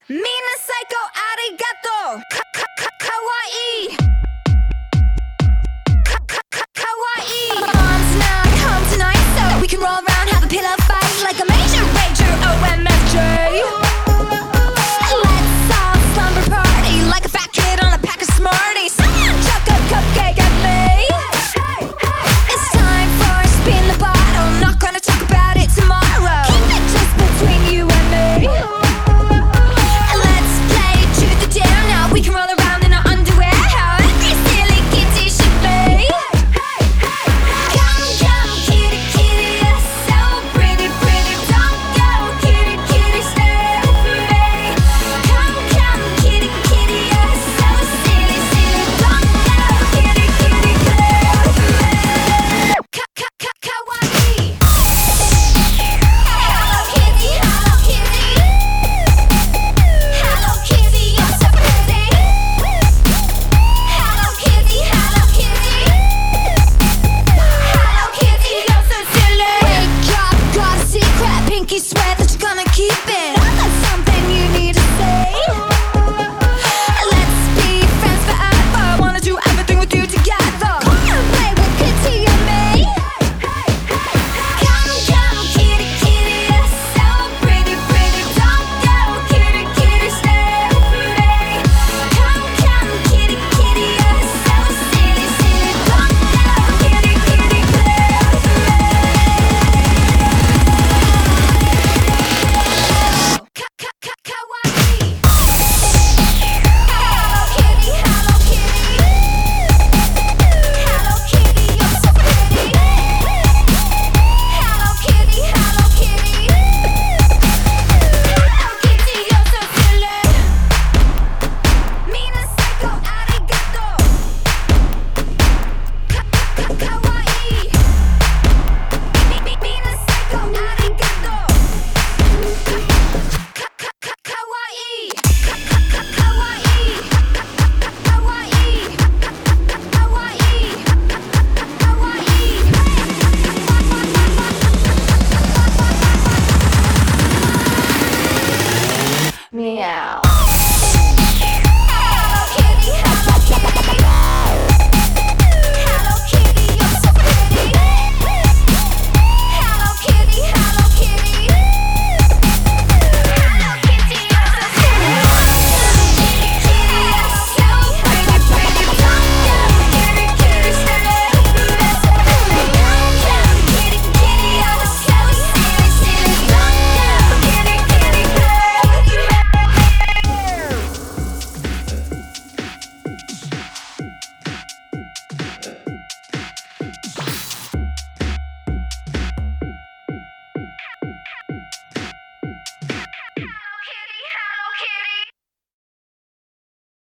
Mina psycho arigato kawaii kawaii. Mom's not home tonight, so we can roll around, have a pillow fight like a major rager OMFJ. Let's all slumber party like a fat kid on a pack of Smarties. Chuck a cupcake at me. It's time for a spin the bottle. Not gonna talk about it tomorrow. Keep it just between you and me. Let's play truth or dare now. We can roll around in our underwear, how every silly kitty should be. Come, come, kitty, kitty, you're so pretty, pretty. Don't go, kitty, kitty, stay with me. Come, come, kitty, kitty, you're so silly, silly. Don't go, kitty, kitty, stay with me. Kawaii. Hello Kitty, hello Kitty. Hello Kitty, you're so pretty. Hello Kitty, hello Kitty. Hello Kitty, you're so silly. Wake up, got a secret. Pinky swear that you're gonna keep it. That's something you need to say. Let's be friends forever. Wanna do everything with you together. Come and play with Kitty and me. Come, come, kitty, kitty, you're so pretty, pretty. Don't go, kitty, kitty, stay with me. Come, come, kitty, kitty, you're so silly, silly. Don't go, kitty, kitty, stay with me. Kawaii. Hello Kitty, hello Kitty. Hello Kitty, you're so pretty. Hello Kitty, hello Kitty. Hello Kitty, you're so silly. Mina psycho arigato kawaii. Mina psycho arigato kawaii. Kawaii. Kawaii. Kawaii. Kawaii. Meow.